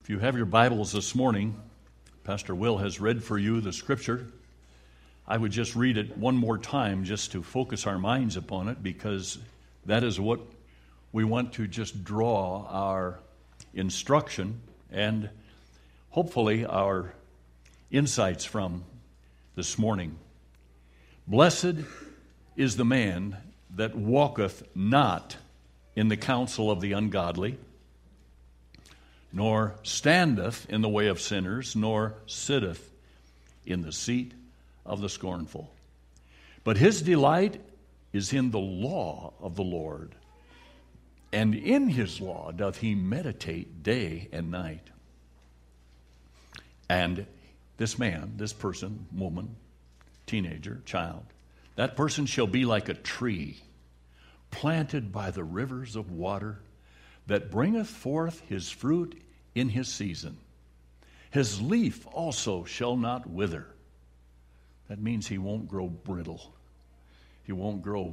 If you have your Bibles this morning, Pastor Will has read for you the scripture. I would just read it one more time just to focus our minds upon it, because that is what we want to just draw our instruction and hopefully our insights from this morning. Blessed is the man that walketh not in the counsel of the ungodly, nor standeth in the way of sinners, nor sitteth in the seat of the scornful. But his delight is in the law of the Lord, and in his law doth he meditate day and night. And this man, this person, woman, teenager, child, that person shall be like a tree planted by the rivers of water, that bringeth forth his fruit in his season. His leaf also shall not wither. That means he won't grow brittle. He won't grow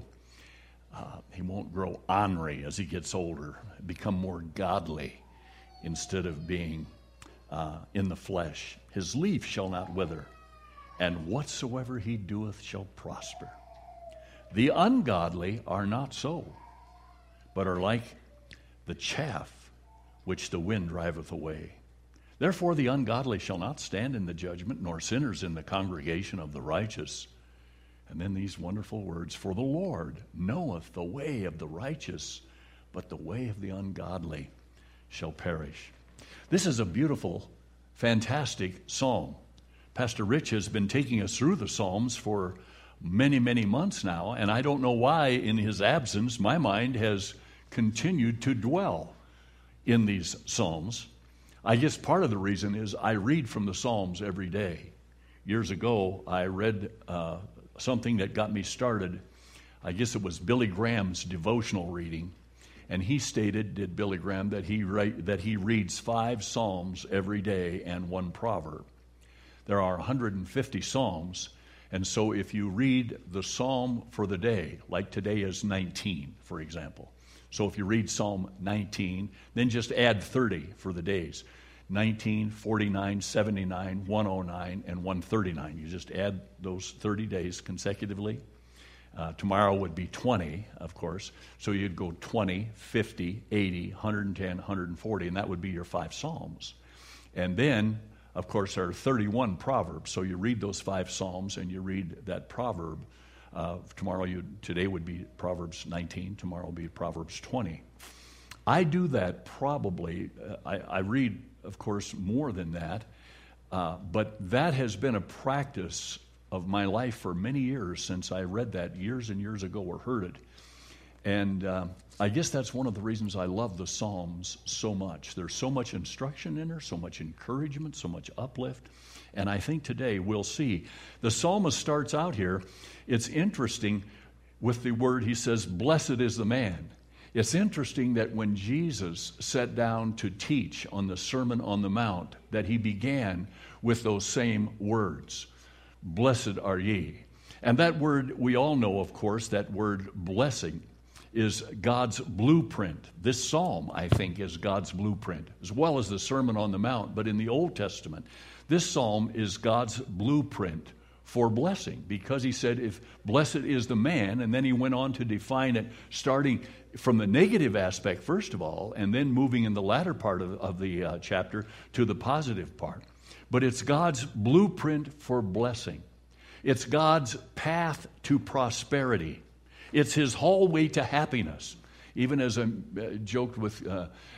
ornery as he gets older, become more godly instead of being in the flesh. His leaf shall not wither, and whatsoever he doeth shall prosper. The ungodly are not so, but are like the chaff which the wind driveth away. Therefore the ungodly shall not stand in the judgment, nor sinners in the congregation of the righteous. And then these wonderful words, for the Lord knoweth the way of the righteous, but the way of the ungodly shall perish. This is a beautiful, fantastic psalm. Pastor Rich has been taking us through the Psalms for many, many months now, and I don't know why in his absence my mind has continued to dwell in these Psalms. I guess part of the reason is I read from the Psalms every day. Years ago, I read something that got me started. I guess it was Billy Graham's devotional reading, and he stated, did Billy Graham, that he reads 5 Psalms every day and 1 proverb. There are 150 Psalms, and so if you read the Psalm for the day, like today is 19, for example. So if you read Psalm 19, then just add 30 for the days. 19, 49, 79, 109, and 139. You just add those 30 days consecutively. Tomorrow would be 20, of course. So you'd go 20, 50, 80, 110, 140, and that would be your 5 Psalms. And then, of course, there are 31 Proverbs. So you read those 5 Psalms and you read that proverb. Today would be Proverbs 19. Tomorrow will be Proverbs 20. I do that probably. I read, of course, more than that. But that has been a practice of my life for many years since I read that years and years ago or heard it. And I guess that's one of the reasons I love the Psalms so much. There's so much instruction in there, so much encouragement, so much uplift. And I think today we'll see. The psalmist starts out here. It's interesting with the word, he says, blessed is the man. It's interesting that when Jesus sat down to teach on the Sermon on the Mount, that he began with those same words, blessed are ye. And that word, we all know, of course, that word blessing is God's blueprint. This psalm, I think, is God's blueprint, as well as the Sermon on the Mount. But in the Old Testament, this psalm is God's blueprint for blessing, because he said, if blessed is the man, and then he went on to define it, starting from the negative aspect, first of all, and then moving in the latter part of the chapter to the positive part. But it's God's blueprint for blessing. It's God's path to prosperity. It's his hallway to happiness. Even as I joked with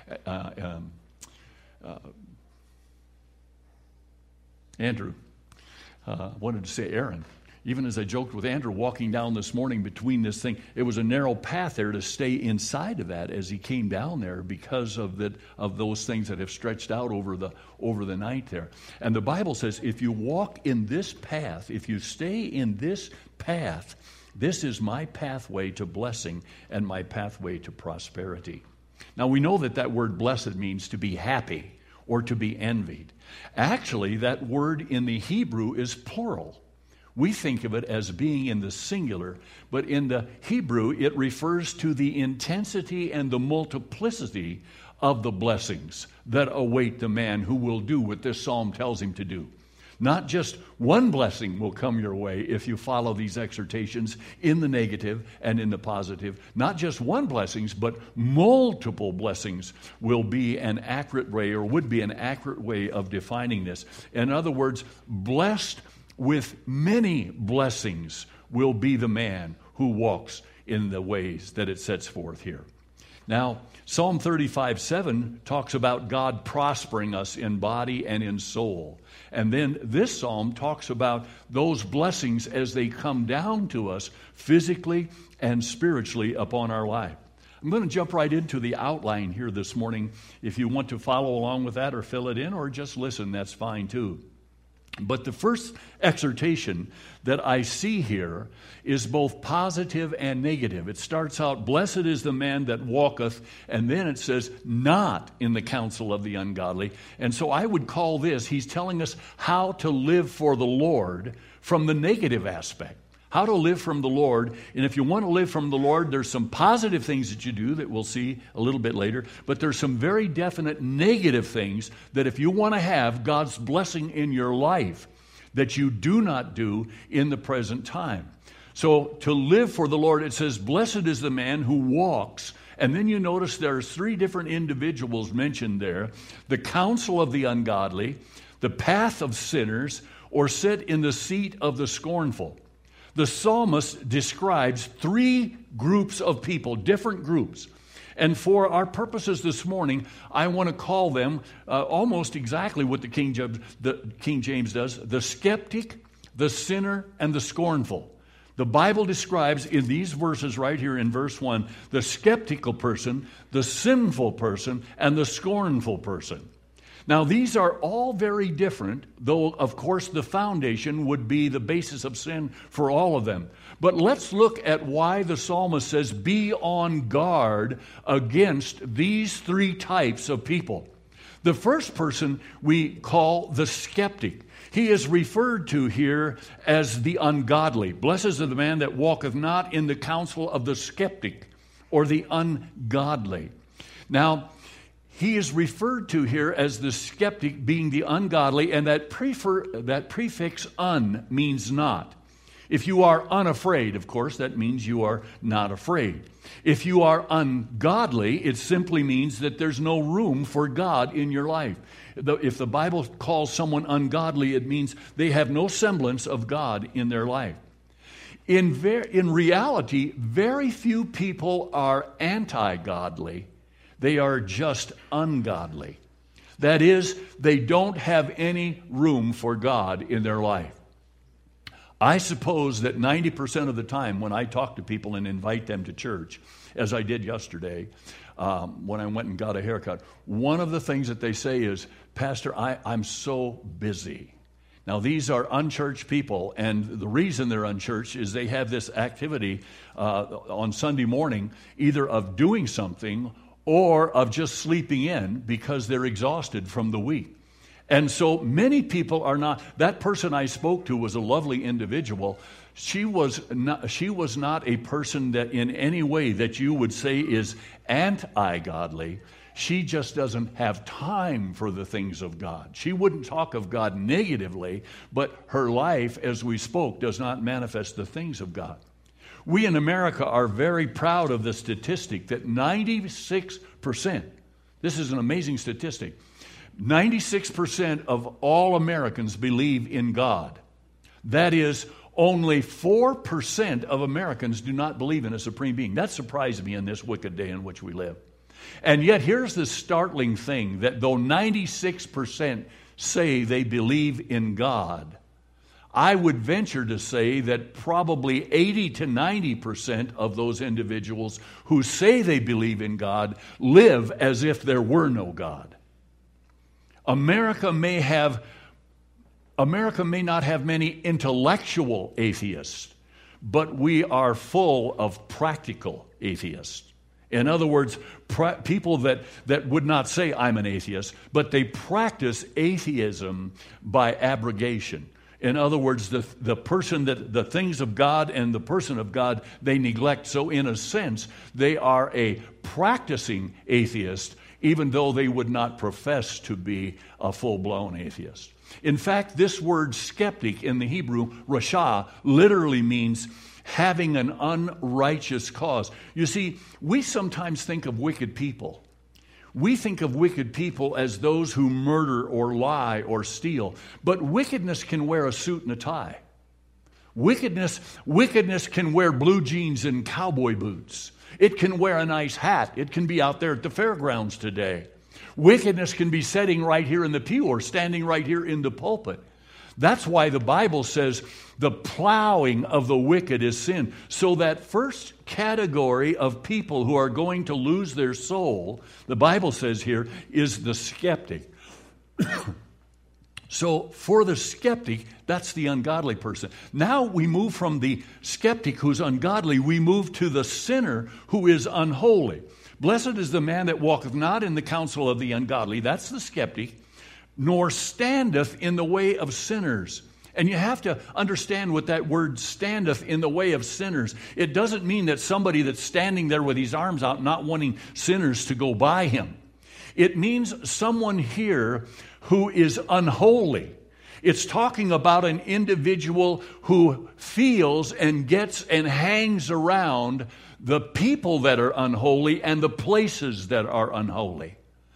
Andrew, wanted to say Aaron. Even as I joked with Andrew walking down this morning between this thing, it was a narrow path there to stay inside of that as he came down there because of those things that have stretched out over the night there. And the Bible says if you walk in this path, if you stay in this path, this is my pathway to blessing and my pathway to prosperity. Now we know that word blessed means to be happy or to be envied. Actually, that word in the Hebrew is plural. We think of it as being in the singular, but in the Hebrew, it refers to the intensity and the multiplicity of the blessings that await the man who will do what this psalm tells him to do. Not just one blessing will come your way if you follow these exhortations in the negative and in the positive. Not just one blessings, but multiple blessings will be an accurate way, or would be an accurate way of defining this. In other words, blessed with many blessings will be the man who walks in the ways that it sets forth here. Now, Psalm 35:7 talks about God prospering us in body and in soul. And then this psalm talks about those blessings as they come down to us physically and spiritually upon our life. I'm going to jump right into the outline here this morning. If you want to follow along with that or fill it in or just listen, that's fine too. But the first exhortation that I see here is both positive and negative. It starts out, blessed is the man that walketh, and then it says, not in the counsel of the ungodly. And so I would call this, he's telling us how to live for the Lord from the negative aspect. How to live from the Lord. And if you want to live from the Lord, there's some positive things that you do that we'll see a little bit later. But there's some very definite negative things that if you want to have God's blessing in your life, that you do not do in the present time. So to live for the Lord, it says, blessed is the man who walks. And then you notice there's three different individuals mentioned there. The counsel of the ungodly, the path of sinners, or sit in the seat of the scornful. The psalmist describes three groups of people, different groups. And for our purposes this morning, I want to call them almost exactly what the King James does, the skeptic, the sinner, and the scornful. The Bible describes in these verses right here in verse 1, the skeptical person, the sinful person, and the scornful person. Now, these are all very different, though, of course, the foundation would be the basis of sin for all of them. But let's look at why the psalmist says, be on guard against these three types of people. The first person we call the skeptic. He is referred to here as the ungodly. Blessed is the man that walketh not in the counsel of the skeptic or the ungodly. Now, he is referred to here as the skeptic, being the ungodly, and that prefix un means not. If you are unafraid, of course, that means you are not afraid. If you are ungodly, it simply means that there's no room for God in your life. If the Bible calls someone ungodly, it means they have no semblance of God in their life. In reality, very few people are anti-godly. They are just ungodly. That is, they don't have any room for God in their life. I suppose that 90% of the time when I talk to people and invite them to church, as I did yesterday when I went and got a haircut, one of the things that they say is, Pastor, I'm so busy. Now, these are unchurched people, and the reason they're unchurched is they have this activity on Sunday morning, either of doing something or of just sleeping in because they're exhausted from the week. And so many people are not. That person I spoke to was a lovely individual. She was not a person that in any way that you would say is anti-godly. She just doesn't have time for the things of God. She wouldn't talk of God negatively, but her life, as we spoke, does not manifest the things of God. We in America are very proud of the statistic that 96%, this is an amazing statistic, 96% of all Americans believe in God. That is, only 4% of Americans do not believe in a supreme being. That surprised me in this wicked day in which we live. And yet here's the startling thing, that though 96% say they believe in God, I would venture to say that probably 80 to 90% of those individuals who say they believe in God live as if there were no God. America may not have many intellectual atheists, but we are full of practical atheists. In other words, people that would not say, I'm an atheist, but they practice atheism by abrogation. In other words, the person that the things of God and the person of God they neglect. So in a sense, they are a practicing atheist even though they would not profess to be a full-blown atheist. In fact, this word skeptic in the Hebrew, rasha, literally means having an unrighteous cause. You see, we sometimes think of wicked people. We think of wicked people as those who murder or lie or steal. But wickedness can wear a suit and a tie. Wickedness can wear blue jeans and cowboy boots. It can wear a nice hat. It can be out there at the fairgrounds today. Wickedness can be sitting right here in the pew or standing right here in the pulpit. That's why the Bible says the plowing of the wicked is sin. So that first category of people who are going to lose their soul, the Bible says here, is the skeptic. So for the skeptic, that's the ungodly person. Now we move from the skeptic who's ungodly, we move to the sinner who is unholy. Blessed is the man that walketh not in the counsel of the ungodly, that's the skeptic, nor standeth in the way of sinners. And you have to understand what that word standeth in the way of sinners. It doesn't mean that somebody that's standing there with his arms out not wanting sinners to go by him. It means someone here who is unholy. It's talking about an individual who feels and gets and hangs around the people that are unholy and the places that are unholy.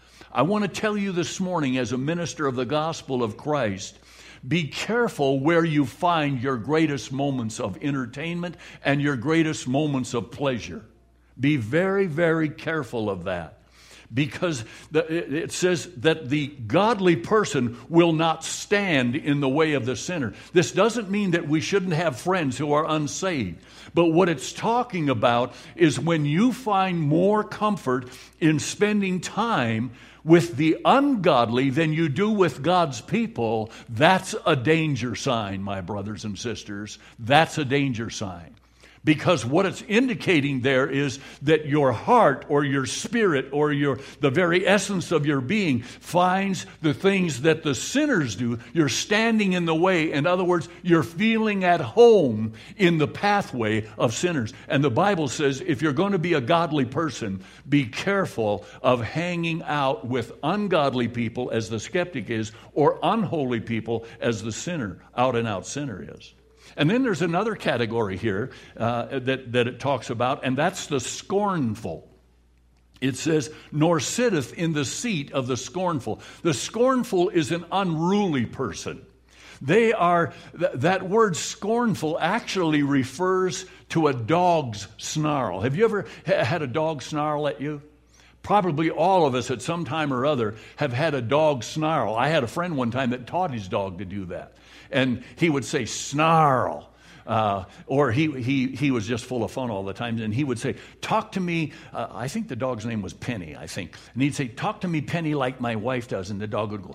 I want to tell you this morning, as a minister of the gospel of Christ, be careful where you find your greatest moments of entertainment and your greatest moments of pleasure. Be very, very careful of that. Because it says that the godly person will not stand in the way of the sinner. This doesn't mean that we shouldn't have friends who are unsaved. But what it's talking about is when you find more comfort in spending time with the ungodly than you do with God's people, that's a danger sign, my brothers and sisters. That's a danger sign. Because what it's indicating there is that your heart or your spirit or the very essence of your being finds the things that the sinners do. You're standing in the way. In other words, you're feeling at home in the pathway of sinners. And the Bible says if you're going to be a godly person, be careful of hanging out with ungodly people as the skeptic is, or unholy people as the sinner, out and out sinner is. And then there's another category here that it talks about, and that's the scornful. It says, nor sitteth in the seat of the scornful. The scornful is an unruly person. They are, that word scornful actually refers to a dog's snarl. Have you ever had a dog snarl at you? Probably all of us at some time or other have had a dog snarl. I had a friend one time that taught his dog to do that. And he would say, snarl. Or he was just full of fun all the time. And he would say, talk to me. I think the dog's name was Penny, I think. And he'd say, talk to me, Penny, like my wife does. And the dog would go,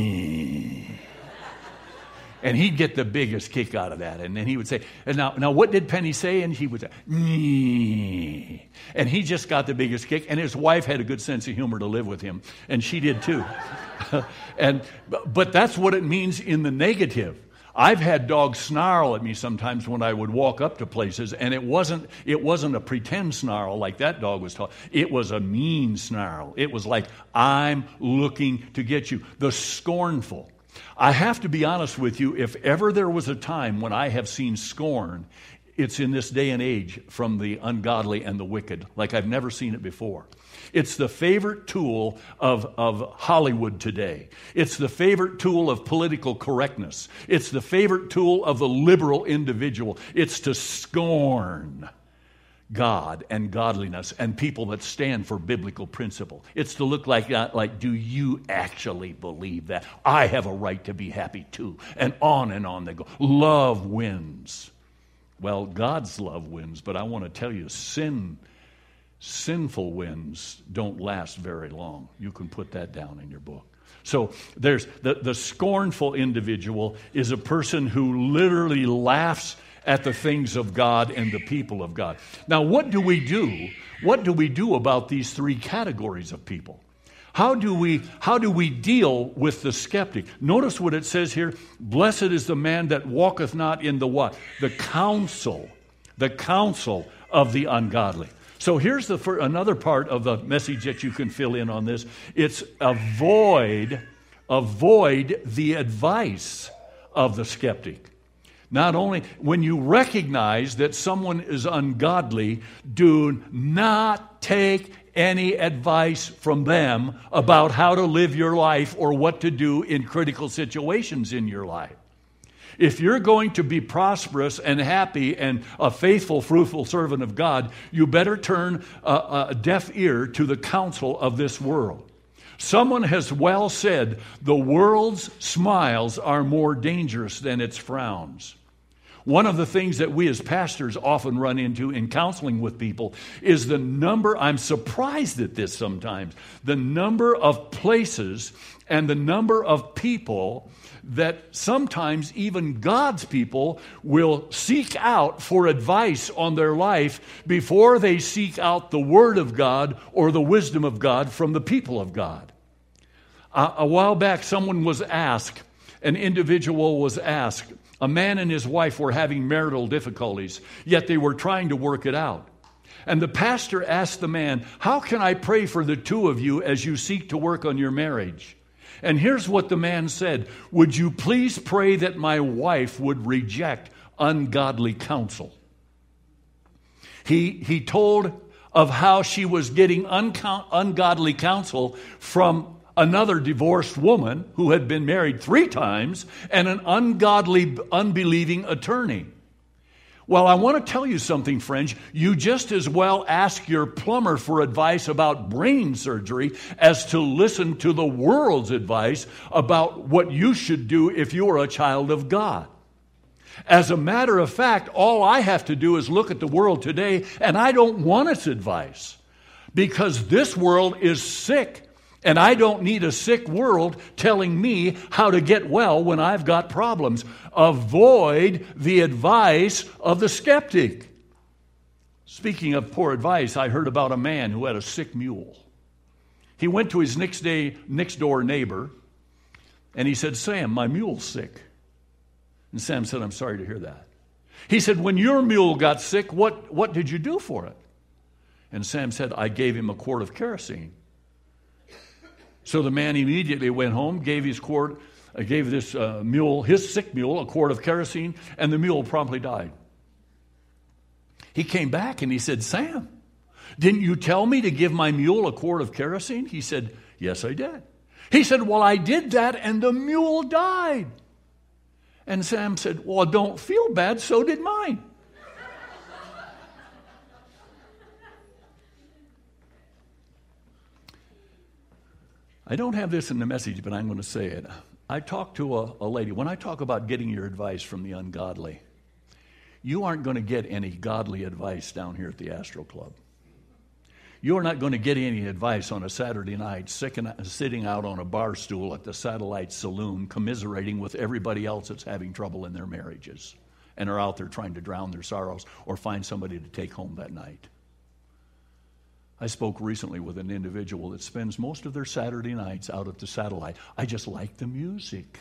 and he'd get the biggest kick out of that. And then he would say, and now what did Penny say? And he would say, and he just got the biggest kick. And his wife had a good sense of humor to live with him. And she did too. But that's what it means in the negative. I've had dogs snarl at me sometimes when I would walk up to places, and it wasn't a pretend snarl like that dog was taught. It was a mean snarl. It was like, I'm looking to get you. The scornful. I have to be honest with you, if ever there was a time when I have seen scorn, it's in this day and age from the ungodly and the wicked, like I've never seen it before. It's the favorite tool of Hollywood today. It's the favorite tool of political correctness. It's the favorite tool of the liberal individual. It's to scorn God and godliness and people that stand for biblical principle. It's to look like that, like, do you actually believe that? I have a right to be happy too. And on they go. Love wins. Well, God's love wins, but I want to tell you, sinful wins don't last very long. You can put that down in your book. So there's the scornful individual is a person who literally laughs at the things of God and the people of God. Now, what do we do? What do we do about these three categories of people? How do we deal with the skeptic? Notice what it says here. Blessed is the man that walketh not in the what? The counsel of the ungodly. So here's another part of the message that you can fill in on this. It's avoid the advice of the skeptic. Not only when you recognize that someone is ungodly, do not take any advice from them about how to live your life or what to do in critical situations in your life. If you're going to be prosperous and happy and a faithful, fruitful servant of God, you better turn a deaf ear to the counsel of this world. Someone has well said, the world's smiles are more dangerous than its frowns. One of the things that we as pastors often run into in counseling with people is the number, I'm surprised at this sometimes, the number of places and the number of people that sometimes even God's people will seek out for advice on their life before they seek out the Word of God or the wisdom of God from the people of God. A while back, an individual was asked, a man and his wife were having marital difficulties, yet they were trying to work it out. And the pastor asked the man, how can I pray for the two of you as you seek to work on your marriage? And here's what the man said, would you please pray that my wife would reject ungodly counsel? He told of how she was getting ungodly counsel from another divorced woman who had been married 3 times and an ungodly, unbelieving attorney. Well, I want to tell you something, friends. You just as well ask your plumber for advice about brain surgery as to listen to the world's advice about what you should do if you are a child of God. As a matter of fact, all I have to do is look at the world today, and I don't want its advice because this world is sick. And I don't need a sick world telling me how to get well when I've got problems. Avoid the advice of the skeptic. Speaking of poor advice, I heard about a man who had a sick mule. He went to his next door neighbor, and he said, Sam, my mule's sick. And Sam said, I'm sorry to hear that. He said, when your mule got sick, what did you do for it? And Sam said, I gave him a quart of kerosene. So the man immediately went home, gave this mule, his sick mule, a quart of kerosene, and the mule promptly died. He came back and he said, Sam, didn't you tell me to give my mule a quart of kerosene? He said, yes, I did. He said, well, I did that and the mule died. And Sam said, well, don't feel bad, so did mine. I don't have this in the message, but I'm going to say it. I talked to a lady. When I talk about getting your advice from the ungodly, you aren't going to get any godly advice down here at the Astro Club. You are not going to get any advice on a Saturday night sitting out on a bar stool at the Satellite Saloon commiserating with everybody else that's having trouble in their marriages and are out there trying to drown their sorrows or find somebody to take home that night. I spoke recently with an individual that spends most of their Saturday nights out at the Satellite. I just like the music.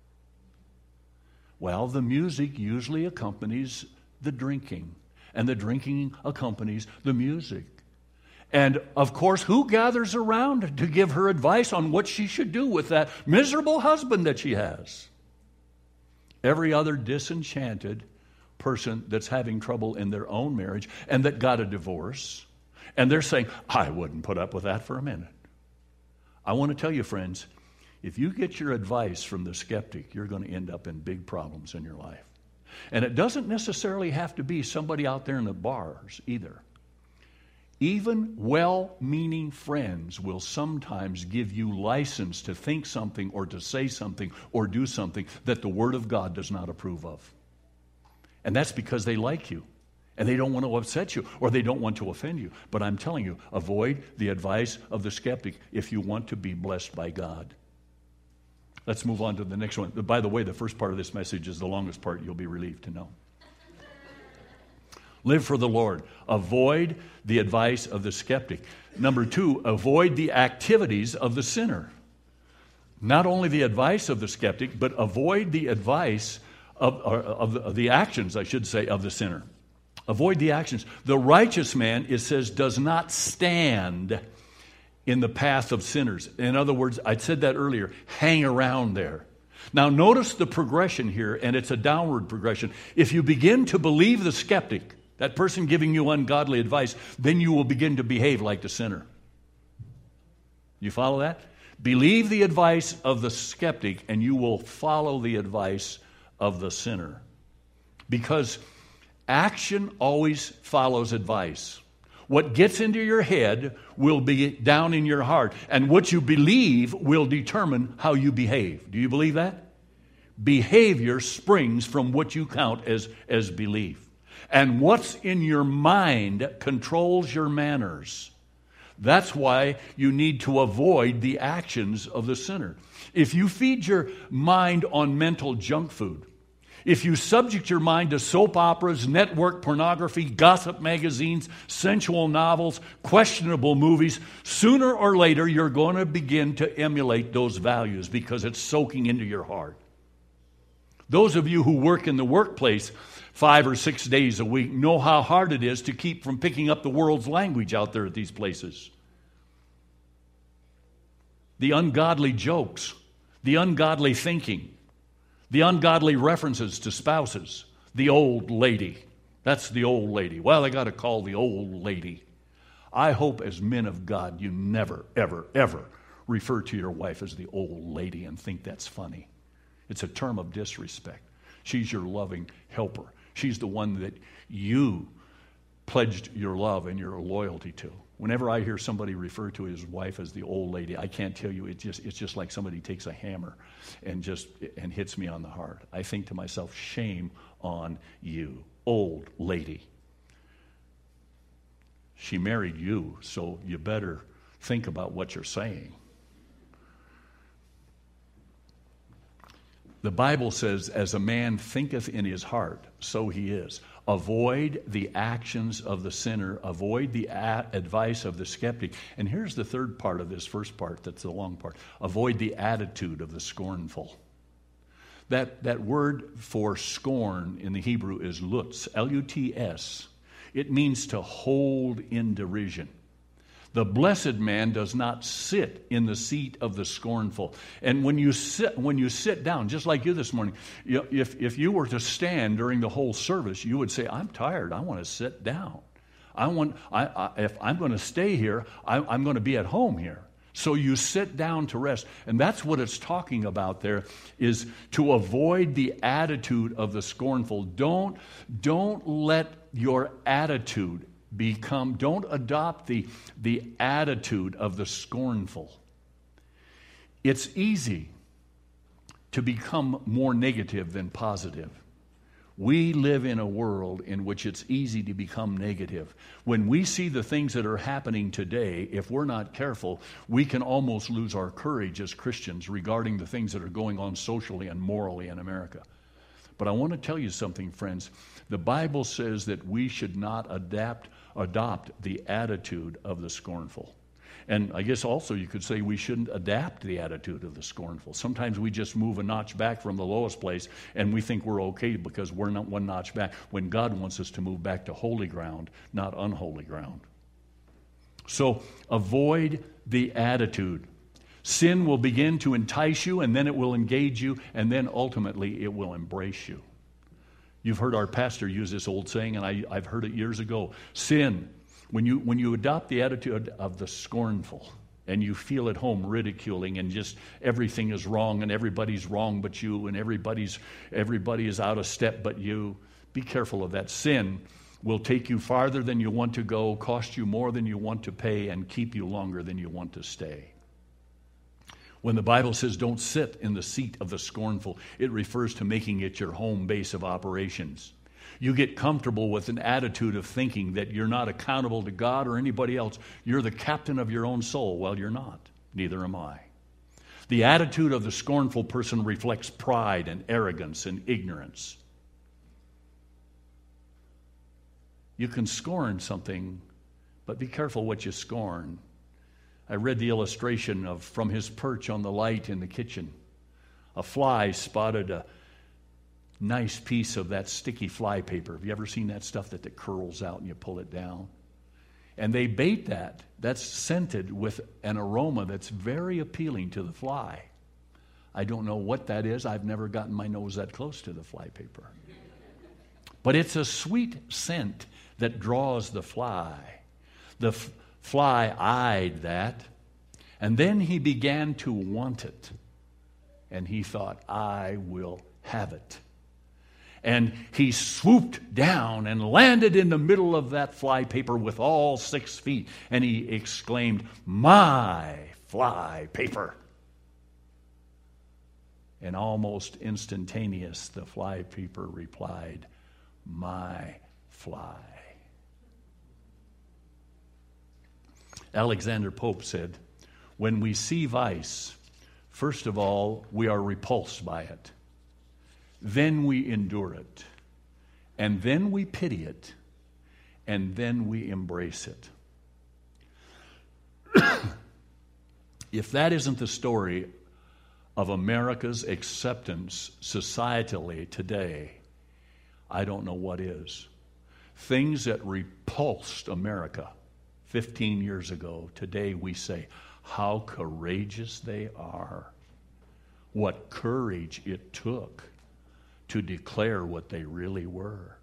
Well, the music usually accompanies the drinking, and the drinking accompanies the music. And, of course, who gathers around to give her advice on what she should do with that miserable husband that she has? Every other disenchanted person that's having trouble in their own marriage and that got a divorce. And they're saying, I wouldn't put up with that for a minute. I want to tell you, friends, if you get your advice from the skeptic, you're going to end up in big problems in your life. And it doesn't necessarily have to be somebody out there in the bars either. Even well-meaning friends will sometimes give you license to think something or to say something or do something that the Word of God does not approve of. And that's because they like you. And they don't want to upset you, or they don't want to offend you. But I'm telling you, avoid the advice of the skeptic if you want to be blessed by God. Let's move on to the next one. By the way, the first part of this message is the longest part, you'll be relieved to know. Live for the Lord. Avoid the advice of the skeptic. Number 2, avoid the activities of the sinner. Not only the advice of the skeptic, but avoid the advice of the actions, I should say, of the sinner. Avoid the actions. The righteous man, it says, does not stand in the path of sinners. In other words, I said that earlier, hang around there. Now notice the progression here, and it's a downward progression. If you begin to believe the skeptic, that person giving you ungodly advice, then you will begin to behave like the sinner. You follow that? Believe the advice of the skeptic, and you will follow the advice of the sinner. Because action always follows advice. What gets into your head will be down in your heart. And what you believe will determine how you behave. Do you believe that? Behavior springs from what you count as belief. And what's in your mind controls your manners. That's why you need to avoid the actions of the sinner. If you feed your mind on mental junk food, if you subject your mind to soap operas, network pornography, gossip magazines, sensual novels, questionable movies, sooner or later you're going to begin to emulate those values because it's soaking into your heart. Those of you who work in the workplace 5 or 6 days a week know how hard it is to keep from picking up the world's language out there at these places. The ungodly jokes, the ungodly thinking, the ungodly references to spouses, the old lady. That's the old lady. Well, I got to call the old lady. I hope as men of God you never, ever, ever refer to your wife as the old lady and think that's funny. It's a term of disrespect. She's your loving helper. She's the one that you pledged your love and your loyalty to. Whenever I hear somebody refer to his wife as the old lady, I can't tell you, it's just like somebody takes a hammer and hits me on the heart. I think to myself, shame on you, old lady. She married you, so you better think about what you're saying. The Bible says, as a man thinketh in his heart, so he is. Avoid the actions of the sinner. Avoid the advice of the skeptic. And here's the third part of this first part, that's the long part. Avoid the attitude of the scornful. That word for scorn in the Hebrew is lutz, L-U-T-S. It means to hold in derision. The blessed man does not sit in the seat of the scornful. And when you sit down, just like you this morning, if you were to stand during the whole service, you would say, I'm tired, I want to sit down. If I'm going to stay here, I'm going to be at home here. So you sit down to rest. And that's what it's talking about there, is to avoid the attitude of the scornful. Don't let your attitude don't adopt the attitude of the scornful. It's easy to become more negative than positive. We live in a world in which it's easy to become negative. When we see the things that are happening today, if we're not careful, we can almost lose our courage as Christians regarding the things that are going on socially and morally in America. But I want to tell you something, friends. The Bible says that we should not adopt the attitude of the scornful. And I guess also you could say we shouldn't adapt the attitude of the scornful. Sometimes we just move a notch back from the lowest place and we think we're okay because we're not one notch back, when God wants us to move back to holy ground, not unholy ground. So avoid the attitude. Sin will begin to entice you, and then it will engage you, and then ultimately it will embrace you. You've heard our pastor use this old saying, and I've heard it years ago. Sin, when you adopt the attitude of the scornful, and you feel at home ridiculing, and just everything is wrong, and everybody's wrong but you, and everybody is out of step but you, be careful of that. Sin will take you farther than you want to go, cost you more than you want to pay, and keep you longer than you want to stay. When the Bible says don't sit in the seat of the scornful, it refers to making it your home base of operations. You get comfortable with an attitude of thinking that you're not accountable to God or anybody else. You're the captain of your own soul. Well, you're not. Neither am I. The attitude of the scornful person reflects pride and arrogance and ignorance. You can scorn something, but be careful what you scorn. I read the illustration of from his perch on the light in the kitchen. A fly spotted nice piece of that sticky fly paper. Have you ever seen that stuff that curls out and you pull it down? And they bait that. That's scented with an aroma that's very appealing to the fly. I don't know what that is. I've never gotten my nose that close to the fly paper. But it's a sweet scent that draws the fly. The fly eyed that, and then he began to want it. And he thought, I will have it. And he swooped down and landed in the middle of that fly paper with all 6 feet. And he exclaimed, my fly paper. And almost instantaneous, the fly paper replied, my fly. Alexander Pope said, when we see vice, first of all, we are repulsed by it. Then we endure it. And then we pity it. And then we embrace it. If that isn't the story of America's acceptance societally today, I don't know what is. Things that repulsed America 15 years ago, today we say, how courageous they are. What courage it took to declare what they really were.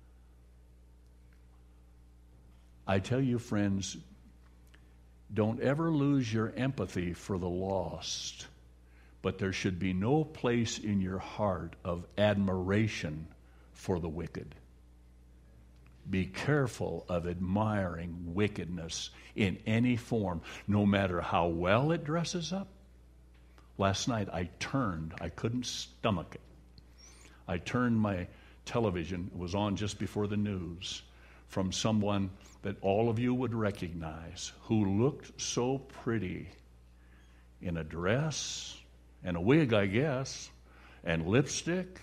I tell you, friends, don't ever lose your empathy for the lost, but there should be no place in your heart of admiration for the wicked. Be careful of admiring wickedness in any form, no matter how well it dresses up. Last night I couldn't stomach it. I turned my television, it was on just before the news, from someone that all of you would recognize who looked so pretty in a dress and a wig, I guess, and lipstick.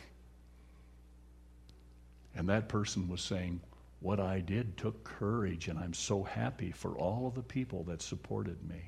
And that person was saying, what I did took courage, and I'm so happy for all of the people that supported me.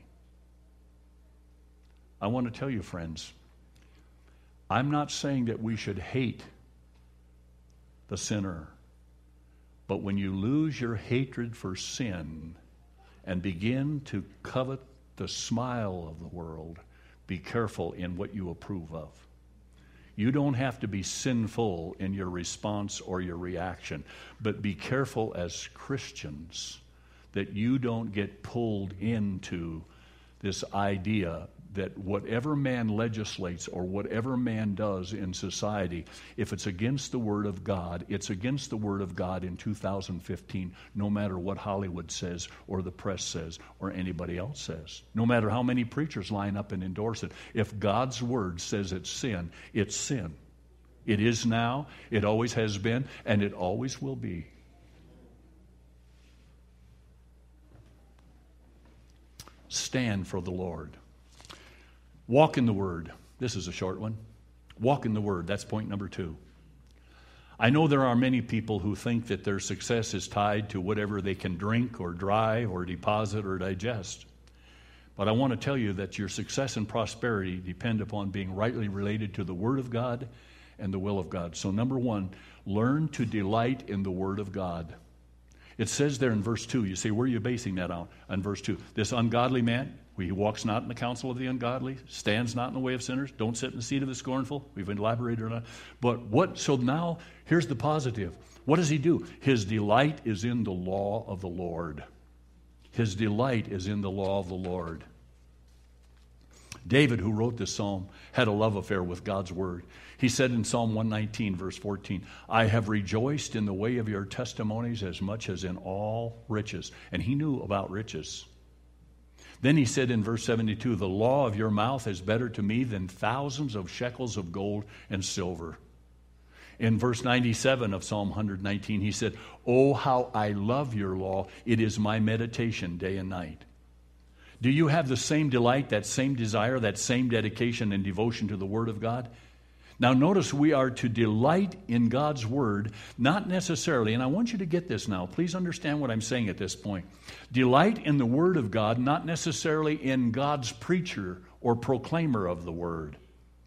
I want to tell you, friends, I'm not saying that we should hate the sinner, but when you lose your hatred for sin and begin to covet the smile of the world, be careful in what you approve of. You don't have to be sinful in your response or your reaction, but be careful as Christians that you don't get pulled into this idea that whatever man legislates or whatever man does in society, if it's against the Word of God, it's against the Word of God in 2015, no matter what Hollywood says or the press says or anybody else says. No matter how many preachers line up and endorse it. If God's Word says it's sin, it's sin. It is now, it always has been, and it always will be. Stand for the Lord. Walk in the Word. This is a short one. Walk in the Word. That's point number 2. I know there are many people who think that their success is tied to whatever they can drink or drive or deposit or digest. But I want to tell you that your success and prosperity depend upon being rightly related to the Word of God and the will of God. So number 1, learn to delight in the Word of God. It says there in verse 2, you say, where are you basing that on? On verse 2, this ungodly man, he walks not in the counsel of the ungodly, stands not in the way of sinners, don't sit in the seat of the scornful. We've elaborated on that. But so now, here's the positive. What does he do? His delight is in the law of the Lord. His delight is in the law of the Lord. David, who wrote this psalm, had a love affair with God's word. He said in Psalm 119, verse 14, I have rejoiced in the way of your testimonies as much as in all riches. And he knew about riches. Then he said in verse 72, the law of your mouth is better to me than thousands of shekels of gold and silver. In verse 97 of Psalm 119, he said, oh, how I love your law. It is my meditation day and night. Do you have the same delight, that same desire, that same dedication and devotion to the Word of God? Now notice we are to delight in God's Word, not necessarily, and I want you to get this now. Please understand what I'm saying at this point. Delight in the Word of God, not necessarily in God's preacher or proclaimer of the Word.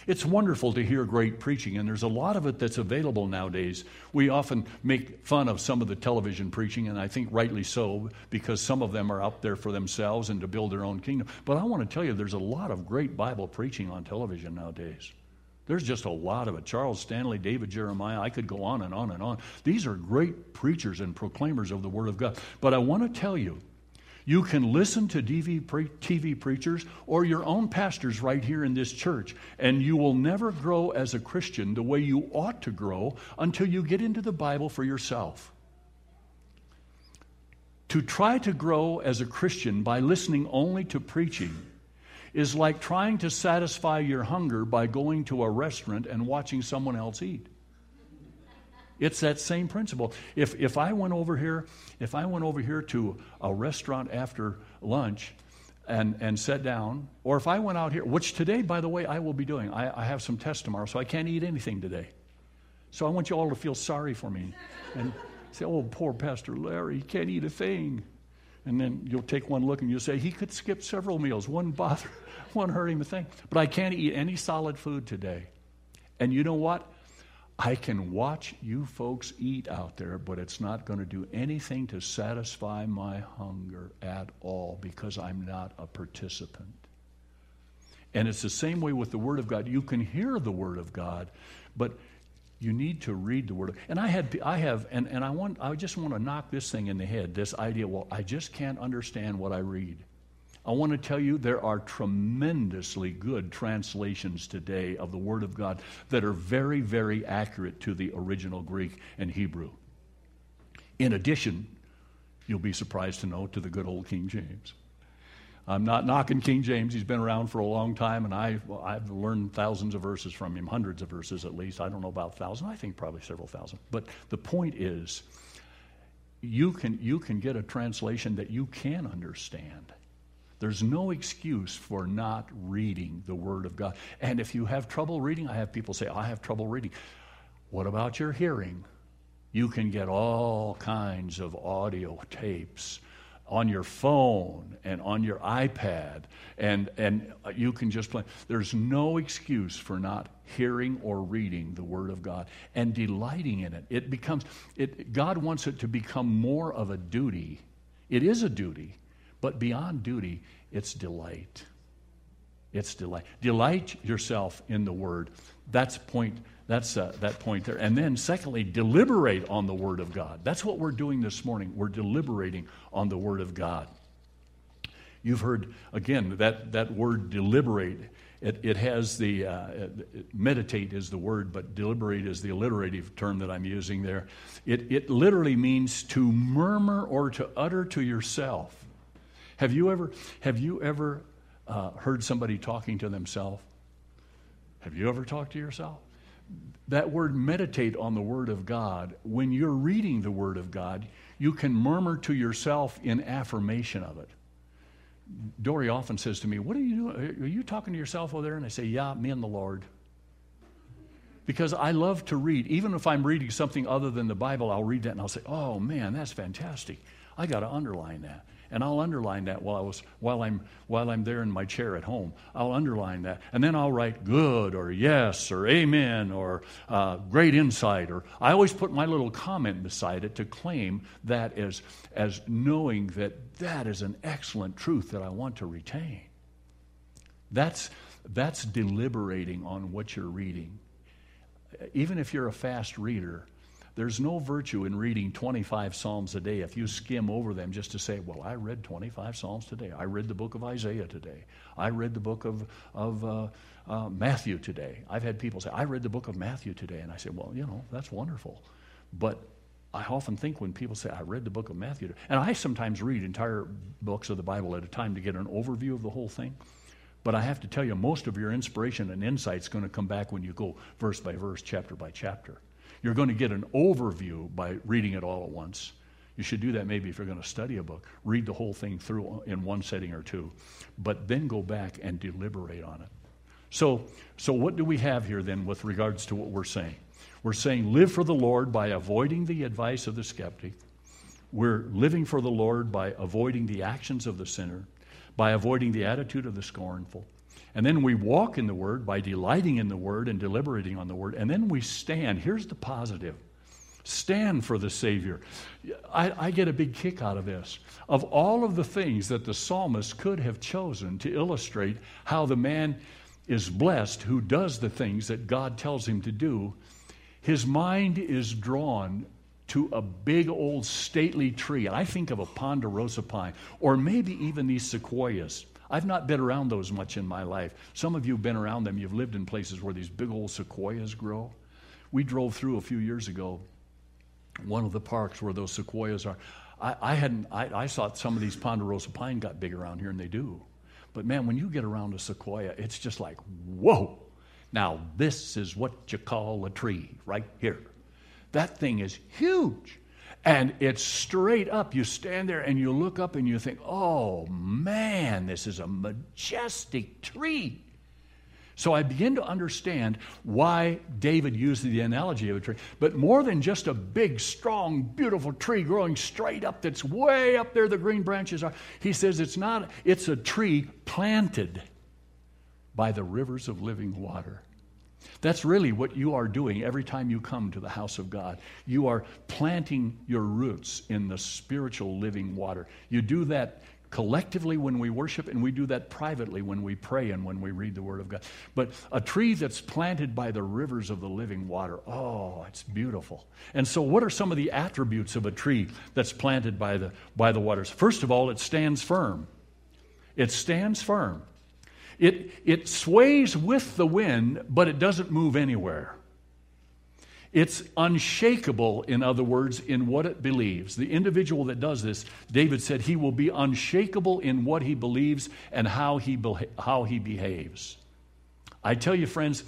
It's wonderful to hear great preaching, and there's a lot of it that's available nowadays. We often make fun of some of the television preaching, and I think rightly so, because some of them are out there for themselves and to build their own kingdom. But I want to tell you, there's a lot of great Bible preaching on television nowadays. There's just a lot of it. Charles Stanley, David Jeremiah, I could go on and on and on. These are great preachers and proclaimers of the Word of God. But I want to tell you, you can listen to TV preachers or your own pastors right here in this church, and you will never grow as a Christian the way you ought to grow until you get into the Bible for yourself. To try to grow as a Christian by listening only to preaching is like trying to satisfy your hunger by going to a restaurant and watching someone else eat. It's that same principle. If I went over here to a restaurant after lunch and sat down, or if I went out here, which today, by the way, I will be doing. I have some tests tomorrow, so I can't eat anything today. So I want you all to feel sorry for me and say, "Oh, poor Pastor Larry, he can't eat a thing." And then you'll take one look and you'll say, "He could skip several meals. Wouldn't hurt him a thing." But I can't eat any solid food today. And you know what? I can watch you folks eat out there, but it's not going to do anything to satisfy my hunger at all, because I'm not a participant. And it's the same way with the Word of God. You can hear the Word of God, but you need to read the Word. And I just want to knock this thing in the head, this idea, well, I just can't understand what I read. I want to tell you there are tremendously good translations today of the Word of God that are very, very accurate to the original Greek and Hebrew. In addition, you'll be surprised to know, to the good old King James. I'm not knocking King James. He's been around for a long time, and I've learned thousands of verses from him, hundreds of verses at least. I don't know about 1,000. I think probably several thousand. But the point is, you can get a translation that you can understand. There's no excuse for not reading the Word of God. And if you have trouble reading, I have people say, "I have trouble reading." What about your hearing? You can get all kinds of audio tapes on your phone and on your iPad, and you can just play. There's no excuse for not hearing or reading the Word of God and delighting in it. God wants it to become more of a duty. It is a duty. But beyond duty, it's delight. It's delight. Delight yourself in the Word. That's that point there. And then secondly, deliberate on the Word of God. That's what we're doing this morning. We're deliberating on the Word of God. You've heard, again, that word deliberate. It has the, meditate is the word, but deliberate is the alliterative term that I'm using there. It literally means to murmur or to utter to yourself. Have you ever heard somebody talking to themselves? Have you ever talked to yourself? That word meditate on the Word of God, when you're reading the Word of God, you can murmur to yourself in affirmation of it. Dory often says to me, "What are you doing? Are you talking to yourself over there?" And I say, "Yeah, me and the Lord." Because I love to read. Even if I'm reading something other than the Bible, I'll read that and I'll say, "Oh man, that's fantastic. I got to underline that." And I'll underline that while I'm there in my chair at home. I'll underline that, and then I'll write good or yes or amen or great insight. Or I always put my little comment beside it to claim that as knowing that is an excellent truth that I want to retain. That's deliberating on what you're reading. Even if you're a fast reader, there's no virtue in reading 25 Psalms a day if you skim over them just to say, "Well, I read 25 Psalms today. I read the book of Isaiah today. I read the book of Matthew today." I've had people say, "I read the book of Matthew today." And I say, "Well, that's wonderful." But I often think when people say, "I read the book of Matthew today," and I sometimes read entire books of the Bible at a time to get an overview of the whole thing. But I have to tell you, most of your inspiration and insight is going to come back when you go verse by verse, chapter by chapter. You're going to get an overview by reading it all at once. You should do that maybe if you're going to study a book. Read the whole thing through in one setting or two, but then go back and deliberate on it. So what do we have here then with regards to what we're saying? We're saying live for the Lord by avoiding the advice of the skeptic. We're living for the Lord by avoiding the actions of the sinner, by avoiding the attitude of the scornful. And then we walk in the Word by delighting in the Word and deliberating on the Word. And then we stand. Here's the positive. Stand for the Savior. I get a big kick out of this. Of all of the things that the psalmist could have chosen to illustrate how the man is blessed who does the things that God tells him to do, his mind is drawn to a big old stately tree. And I think of a ponderosa pine, or maybe even these sequoias. I've not been around those much in my life. Some of you have been around them. You've lived in places where these big old sequoias grow. We drove through a few years ago one of the parks where those sequoias are. I thought some of these ponderosa pine got big around here, and they do. But man, when you get around a sequoia, it's just like, whoa. Now, this is what you call a tree right here. That thing is huge. And it's straight up. You stand there and you look up and you think, oh man, this is a majestic tree. So I begin to understand why David used the analogy of a tree. But more than just a big, strong, beautiful tree growing straight up that's way up there, the green branches are. He says it's a tree planted by the rivers of living water. That's really what you are doing every time you come to the house of God. You are planting your roots in the spiritual living water. You do that collectively when we worship, and we do that privately when we pray and when we read the Word of God. But a tree that's planted by the rivers of the living water, oh, it's beautiful. And so what are some of the attributes of a tree that's planted by the waters? First of all, it stands firm. It stands firm. It sways with the wind, but it doesn't move anywhere. It's unshakable, in other words, in what it believes. The individual that does this, David said, he will be unshakable in what he believes and how he behaves. I tell you, friends,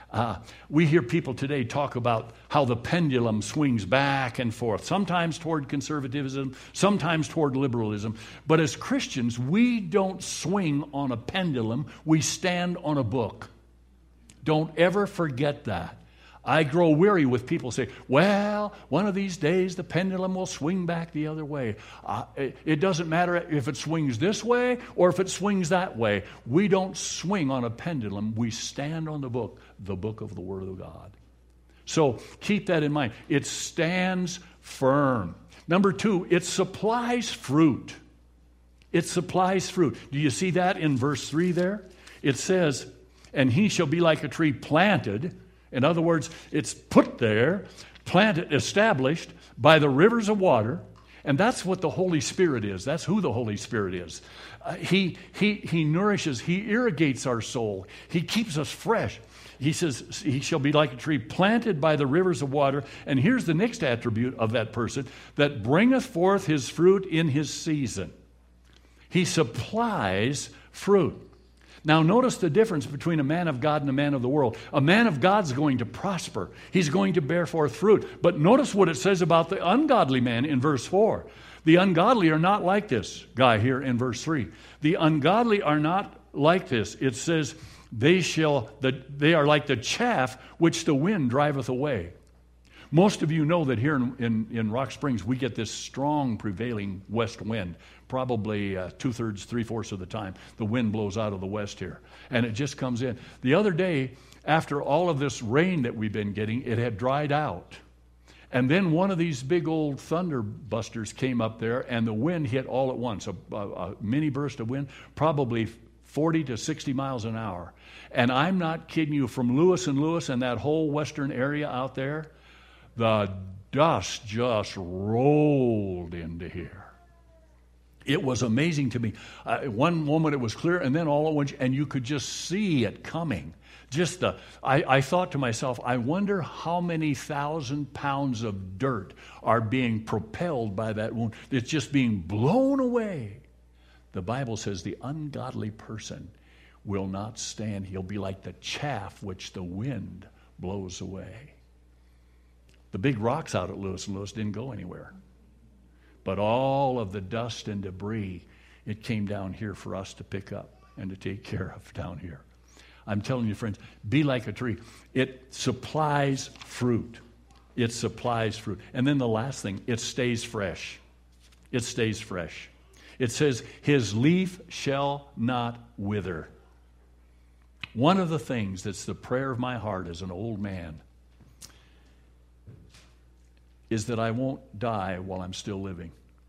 we hear people today talk about how the pendulum swings back and forth, sometimes toward conservatism, sometimes toward liberalism. But as Christians, we don't swing on a pendulum. We stand on a book. Don't ever forget that. I grow weary with people say, well, one of these days the pendulum will swing back the other way. It doesn't matter if it swings this way or if it swings that way. We don't swing on a pendulum. We stand on the book of the Word of God. So keep that in mind. It stands firm. Number 2, it supplies fruit. It supplies fruit. Do you see that in verse 3 there? It says, and he shall be like a tree planted. In other words, it's put there, planted, established by the rivers of water, and that's what the Holy Spirit is. That's who the Holy Spirit is. He nourishes, he irrigates our soul. He keeps us fresh. He says, he shall be like a tree planted by the rivers of water. And here's the next attribute of that person, that bringeth forth his fruit in his season. He supplies fruit. Now notice the difference between a man of God and a man of the world. A man of God's going to prosper. He's going to bear forth fruit. But notice what it says about the ungodly man in verse 4. The ungodly are not like this guy here in verse 3. The ungodly are not like this. It says, they are like the chaff which the wind driveth away. Most of you know that here in Rock Springs, we get this strong prevailing west wind. Probably 2/3, 3/4 of the time, the wind blows out of the west here. And it just comes in. The other day, after all of this rain that we've been getting, it had dried out. And then one of these big old thunder busters came up there, and the wind hit all at once. A mini burst of wind, probably 40 to 60 miles an hour. And I'm not kidding you, from Lewis and Lewis and that whole western area out there, the dust just rolled into here. It was amazing to me. One moment it was clear, and then all at once, and you could just see it coming. I thought to myself, I wonder how many 1,000 pounds of dirt are being propelled by that wind. It's just being blown away. The Bible says the ungodly person will not stand. He'll be like the chaff which the wind blows away. The big rocks out at Lewis and Lewis didn't go anywhere. But all of the dust and debris, it came down here for us to pick up and to take care of down here. I'm telling you, friends, be like a tree. It supplies fruit. It supplies fruit. And then the last thing, it stays fresh. It stays fresh. It says, his leaf shall not wither. One of the things that's the prayer of my heart as an old man is that I won't die while I'm still living.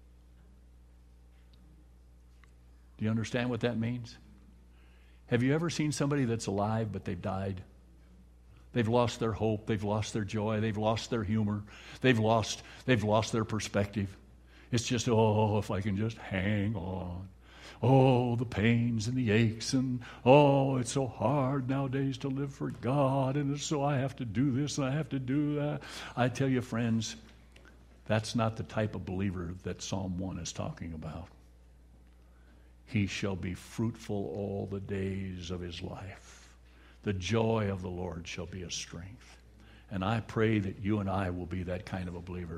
Do you understand what that means? Have you ever seen somebody that's alive but they've died? They've lost their hope, they've lost their joy, they've lost their humor, they've lost their perspective. It's just, oh, if I can just hang on. Oh, the pains and the aches, and oh, it's so hard nowadays to live for God, and so I have to do this and I have to do that. I tell you, friends, that's not the type of believer that Psalm 1 is talking about. He shall be fruitful all the days of his life. The joy of the Lord shall be his strength. And I pray that you and I will be that kind of a believer.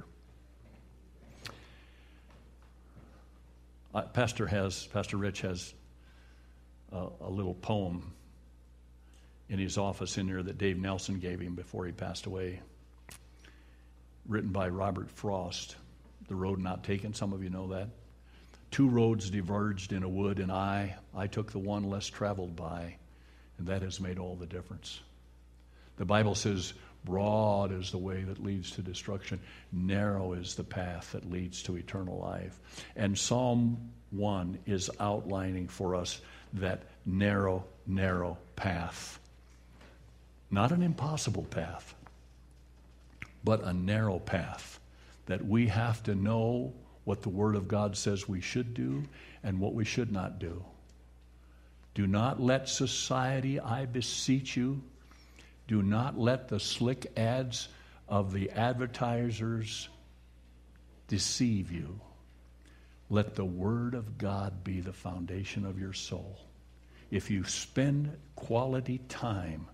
Pastor Rich has a little poem in his office in there that Dave Nelson gave him before he passed away, written by Robert Frost. The Road Not Taken, some of you know that. 2 roads diverged in a wood, and I took the one less traveled by, and that has made all the difference. The Bible says, broad is the way that leads to destruction. Narrow is the path that leads to eternal life. And Psalm 1 is outlining for us that narrow, narrow path. Not an impossible path, but a narrow path that we have to know what the Word of God says we should do and what we should not do. Do not let society, I beseech you, do not let the slick ads of the advertisers deceive you. Let the Word of God be the foundation of your soul. If you spend quality time,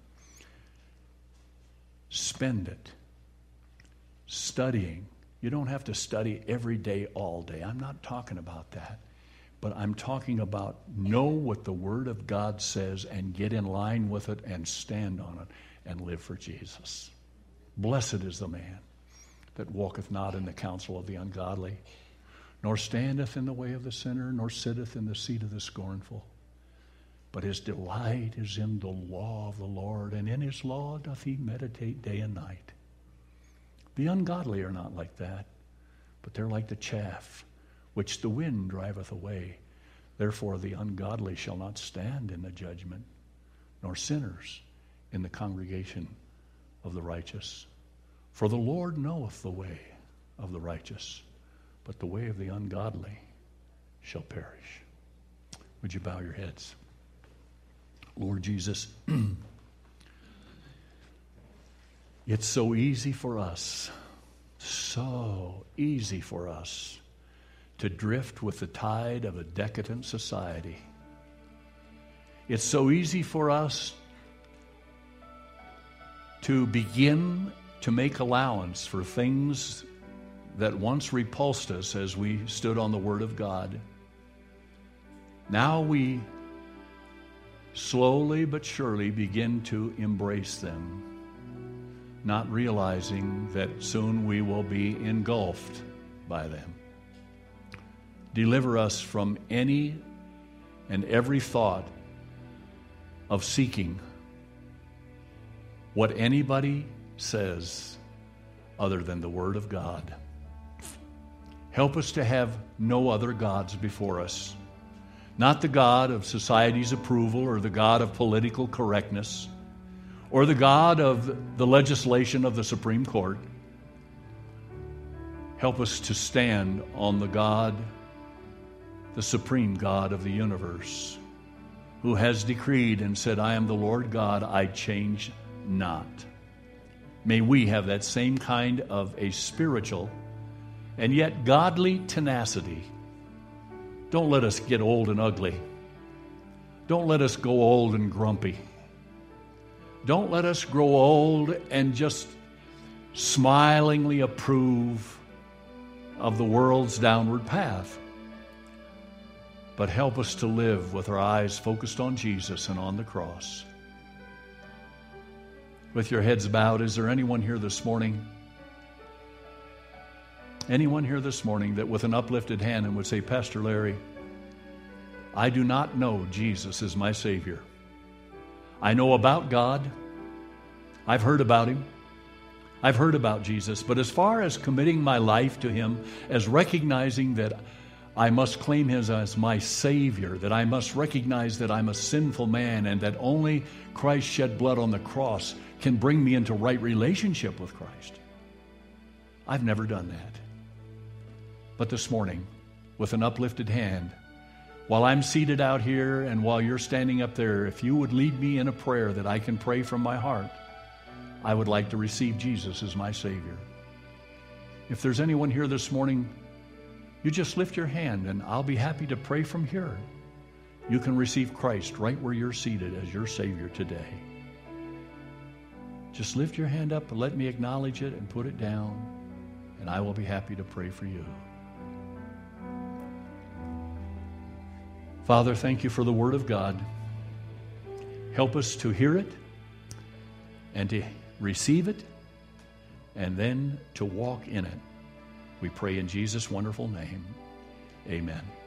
spend it studying. You don't have to study every day, all day. I'm not talking about that. But I'm talking about know what the Word of God says and get in line with it and stand on it and live for Jesus. Blessed is the man that walketh not in the counsel of the ungodly, nor standeth in the way of the sinner, nor sitteth in the seat of the scornful. But his delight is in the law of the Lord, and in his law doth he meditate day and night. The ungodly are not like that, but they're like the chaff, which the wind driveth away. Therefore the ungodly shall not stand in the judgment, nor sinners in the congregation of the righteous. For the Lord knoweth the way of the righteous, but the way of the ungodly shall perish. Would you bow your heads? Lord Jesus, it's so easy for us to drift with the tide of a decadent society. It's so easy for us to begin to make allowance for things that once repulsed us as we stood on the Word of God. Now we slowly but surely begin to embrace them, not realizing that soon we will be engulfed by them. Deliver us from any and every thought of seeking what anybody says other than the Word of God. Help us to have no other gods before us. Not the God of society's approval or the God of political correctness or the God of the legislation of the Supreme Court. Help us to stand on the God, the supreme God of the universe, who has decreed and said, I am the Lord God, I change not. May we have that same kind of a spiritual and yet godly tenacity. Don't let us get old and ugly. Don't let us go old and grumpy. Don't let us grow old and just smilingly approve of the world's downward path. But help us to live with our eyes focused on Jesus and on the cross. With your heads bowed, is there anyone here this morning? Anyone here this morning that with an uplifted hand and would say, Pastor Larry, I do not know Jesus as my Savior. I know about God. I've heard about Him. I've heard about Jesus. But as far as committing my life to Him, as recognizing that I must claim Him as my Savior, that I must recognize that I'm a sinful man and that only Christ's shed blood on the cross can bring me into right relationship with Christ, I've never done that. But this morning, with an uplifted hand, while I'm seated out here and while you're standing up there, if you would lead me in a prayer that I can pray from my heart, I would like to receive Jesus as my Savior. If there's anyone here this morning, you just lift your hand and I'll be happy to pray from here. You can receive Christ right where you're seated as your Savior today. Just lift your hand up and let me acknowledge it and put it down, and I will be happy to pray for you. Father, thank you for the Word of God. Help us to hear it and to receive it and then to walk in it. We pray in Jesus' wonderful name. Amen.